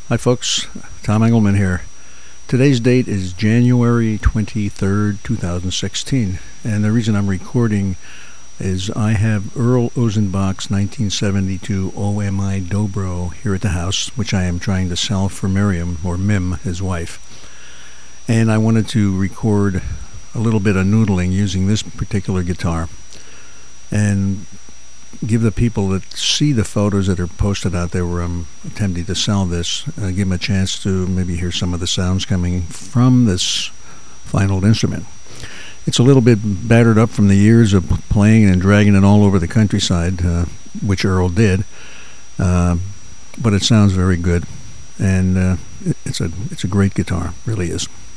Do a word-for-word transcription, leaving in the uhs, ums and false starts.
Hi, folks. Tom Engelman here. Today's date is January twenty-third, twenty sixteen, and the reason I'm recording is I have Earl Ozenbach's nineteen seventy-two O M I Dobro here at the house, which I am trying to sell for Miriam, or Mim, his wife. And I wanted to record a little bit of noodling using this particular guitar and give the people that see the photos that are posted out there where I'm attempting to sell this, uh, give them a chance to maybe hear some of the sounds coming from this fine old instrument. It's a little bit battered up from the years of playing and dragging it all over the countryside, uh, which Earl did, uh, but it sounds very good, and uh, it, it's a it's a great guitar, really is.